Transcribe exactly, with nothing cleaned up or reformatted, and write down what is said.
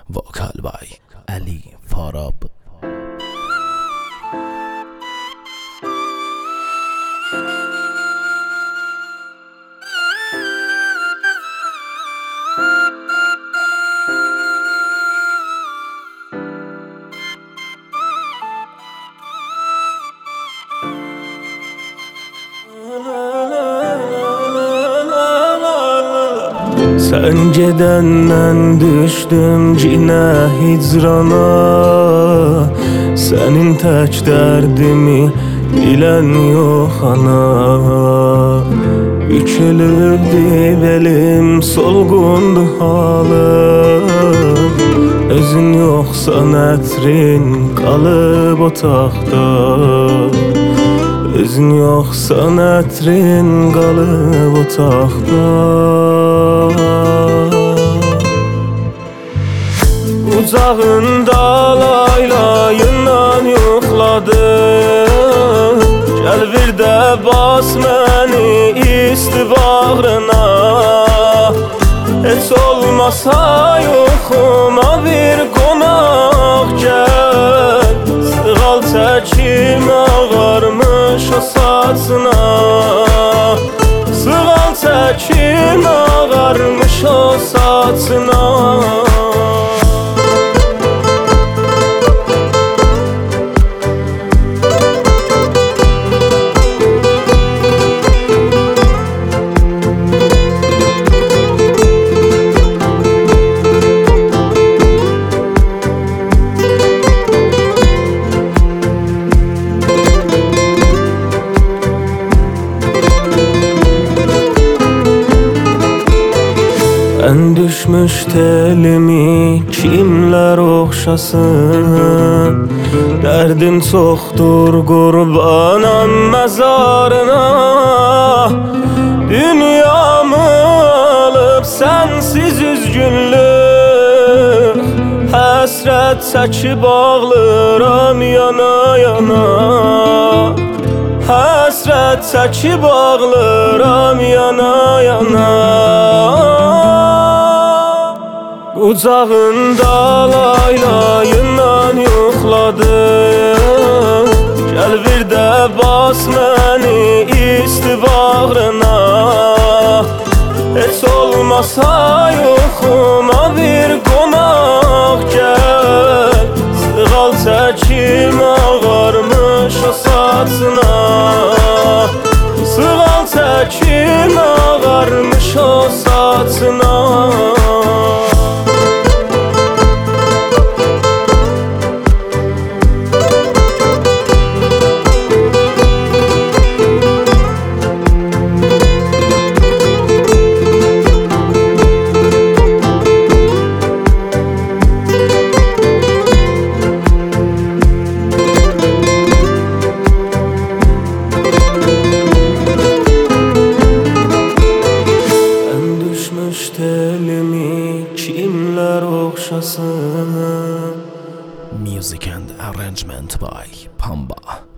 Vokal by Ali Farab. Sen gedenden düşdüm cinə hicrana, senin tək dərdimi bilən yox ana. Bükülürdü belim, solğundu halım. Özün yoxsan ətrin qalıb otaqda, özün yoxsan ətrin qalıb otaqda. Ucağında laylayından yoxladım. Gəl bir də bas məni isti bağrına. Heç olmasa yoxuma bir qonaq gəl. Sığal çəkim ağarmış o saçına. Sığal çəkim ağarmış o saçına. Ən düşmüş telimi kimlər oxşasın. Dərdin çoxdur qurbanam məzarına. Dünyamı alıb sənsiz üzgünlük. Həsrət çəkib ağlıram yana yana. Həsrət çəkib ağlıram yana yana. Ucağında laylayından yoxladım. Gəl bir də bas məni isti bağrına. Heç olmasa yoxuma bir qonaq gəl. Sığal çəkim ağarmış o saçına. Sığal çəkim ağarmış o saçına. Telimi kimlər oxşasın. Music and arrangement by Pamba.